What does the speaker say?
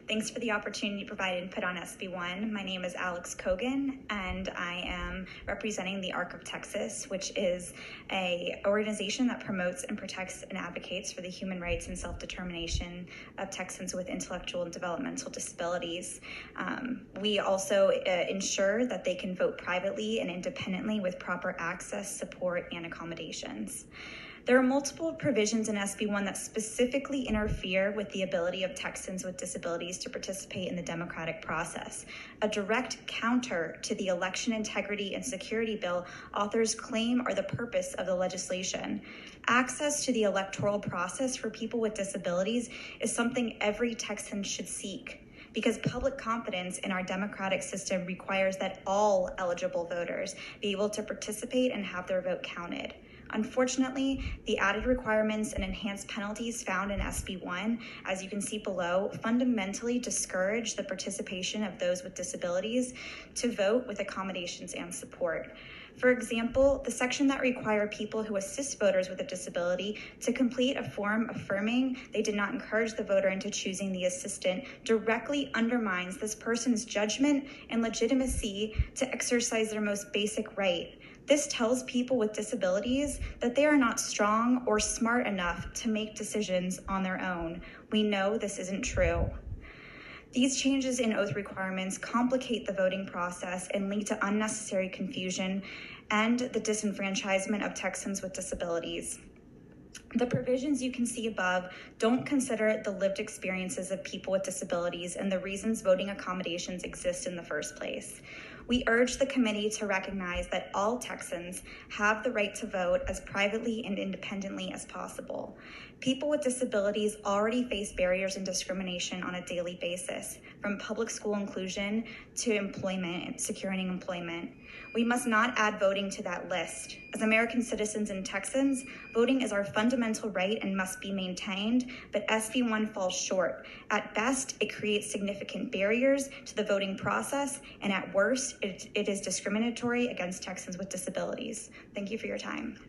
Thanks for the opportunity to provide input on SB1. My name is Alex Kogan, and I am representing the ARC of Texas, which is an organization that promotes and protects and advocates for the human rights and self-determination of Texans with intellectual and developmental disabilities. We also ensure that they can vote privately and independently with proper access, support, and accommodations. There are multiple provisions in SB1 that specifically interfere with the ability of Texans with disabilities to participate in the democratic process. A direct counter to the Election Integrity and Security Bill authors claim are the purpose of the legislation. Access to the electoral process for people with disabilities is something every Texan should seek, because public confidence in our democratic system requires that all eligible voters be able to participate and have their vote counted. Unfortunately, the added requirements and enhanced penalties found in SB1, as you can see below, fundamentally discourage the participation of those with disabilities to vote with accommodations and support. For example, the section that requires people who assist voters with a disability to complete a form affirming they did not encourage the voter into choosing the assistant directly undermines this person's judgment and legitimacy to exercise their most basic right. This tells people with disabilities that they are not strong or smart enough to make decisions on their own. We know this isn't true. These changes in oath requirements complicate the voting process and lead to unnecessary confusion and the disenfranchisement of Texans with disabilities. The provisions you can see above don't consider the lived experiences of people with disabilities and the reasons voting accommodations exist in the first place. We urge the committee to recognize that all Texans have the right to vote as privately and independently as possible. People with disabilities already face barriers and discrimination on a daily basis, from public school inclusion to employment and securing employment. We must not add voting to that list. As American citizens and Texans, voting is our fundamental right and must be maintained, but SB1 falls short. At best, it creates significant barriers to the voting process, and at worst, it is discriminatory against Texans with disabilities. Thank you for your time.